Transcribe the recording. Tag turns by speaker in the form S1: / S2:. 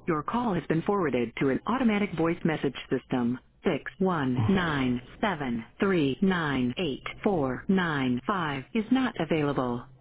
S1: Your call has been forwarded to an automatic voice message system. 61973984995 is not available.